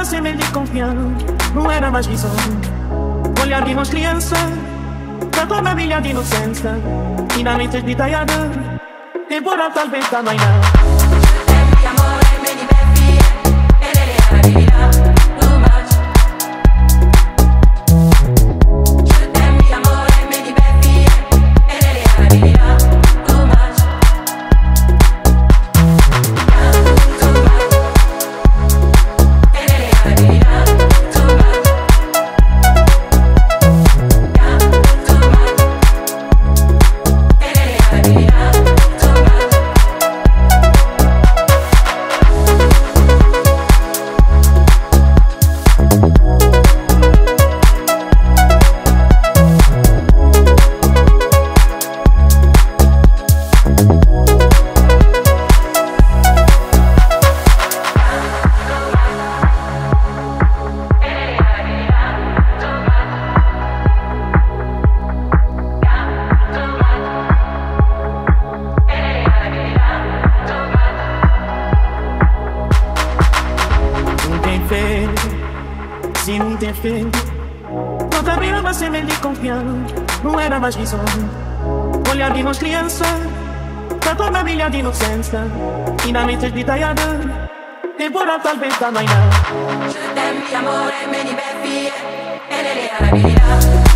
semente de confiança, não era mais visão. Olhar de nós criança, da tua família de inocência, e na mente detalhada, embora talvez da manhã. Se não tem fé, toda uma semente de confiança, não era mais visão. Olhar de nós criança, da tua família de inocência, e na mente detalhada, embora talvez da manhã. Je t'aime, mi amore, me diverti, e le